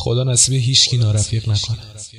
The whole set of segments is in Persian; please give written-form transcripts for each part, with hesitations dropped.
خدا نصیب هیچکی نارفیق نکنه.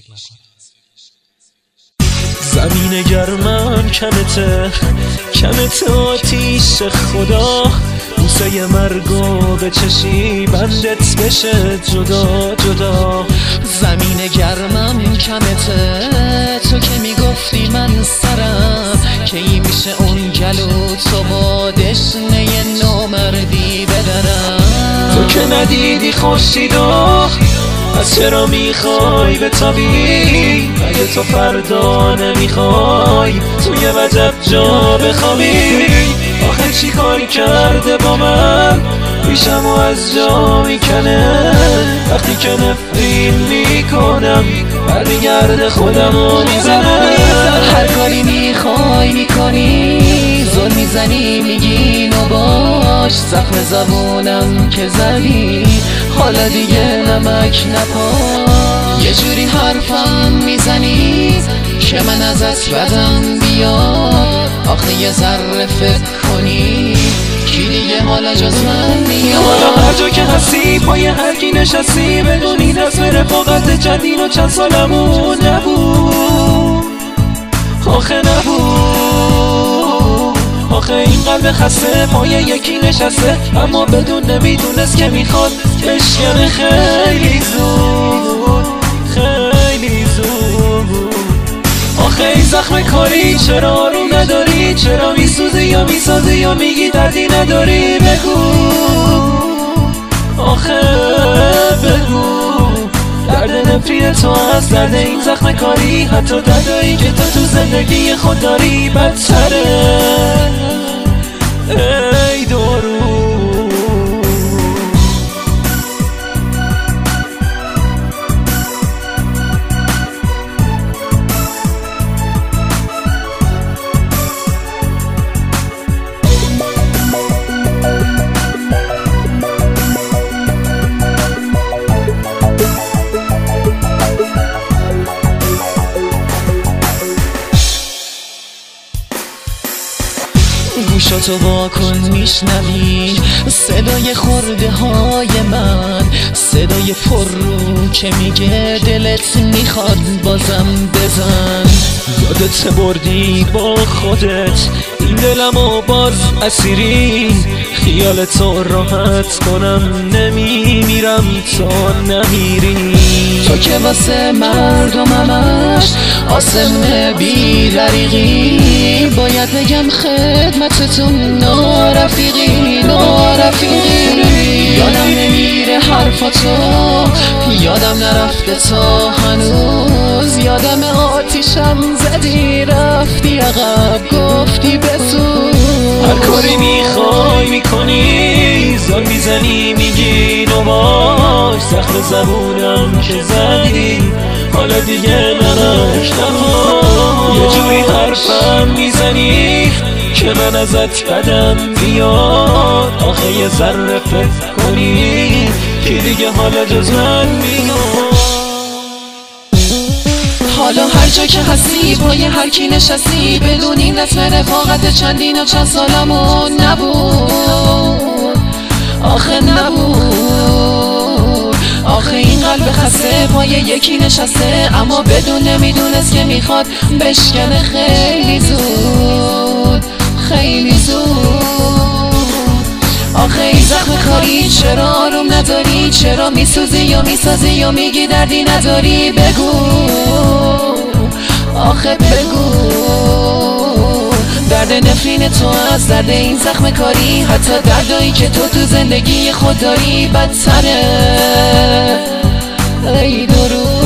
زمین گرمم کمت آتیش خدا، بوسه مرگو به چشی بندت بشه جدا جدا. زمین گرمم کمته، تو که میگفتی من سرم که این میشه اون گلو تو با دشنه نامردی بدرم. تو که ندیدی خورشیدو، پس چرا میخوای بتابی؟ اگه تو فردا نمیخوای توی وجب جا بخوابی، آخه چی کار کرده با من پیشمو از جا میکنه؟ وقتی که نفرین میکنم برمیگرده خودمو میزنه. هر کاری میخوای میکنی، زل میزنی میگی نو باش، زخم زبونم که زدی حالا دیگه نمک نپاش. یه جوری حرفم میزنی که من ازت بدم بیاد، آخه یه ذره فکر کنی کی دیگه حالا جز من میاد. حالا هر جا که هستی پای هر کی نشستی، بدونی دست به رفاقت چندین و چند سالمون نبود، آخه نبود. آخه این قلب خسته پای یکی نشسته، اما بدون نمیدونست که میخواد بشکنه خیلی زود خیلی زود. آخه این زخم کاری چرا آروم نداری؟ چرا میسوزی یا میسازی یا میگی دردی نداری؟ بگو آخه بگو. درد نفرین تو از درد این زخم کاری، حتی دردایی که تو زندگی خود داری بدتره. ای دارو گوشاتو واکن میشنوی صدای خورده های من، صدای پر رو که میگه دلت میخواد بازم بزن. یادت بردی با خودت این دلمو باز اسیری، خیال تو راحت کنم نمیمیرم تا نمیری. تو که واسه مردممش آسمه بی دریغی، باید بگم خدمتتون نارفیقی یادم نمیره حرفاتو، یادم نرفته تا هنوز، یادم آتیشم زدی رفتی عقب گفتی بسوز. هر کاری میخوای میکنی، زل میزنی میگی نو باش، زخم زبونم که زدی حالا دیگه نمک نپاش. یه جوری حرفم میزنی که من ازت بدم بیاد، آخه یه ذره فکر کنی کی دیگه حالا جز من میاد. حالا هر جا که هستی پای هر کی نشستی، بدون این رسم رفاقت چندین و چند سالمون نبود، آخه نبود. آخه این قلب خسته پای یکی نشسته، اما بدون نمیدونست که میخواد بشکنه خیلی زود خیلی زود. آخه این زخم کاری چرا آروم نداری؟ چرا میسوزی یا میسازی یا میگی دردی نداری؟ بگو آخه بگو. درد نفرین تو از درد این زخم کاری، حتی دردایی که تو زندگی خود داری بدتره. ای درو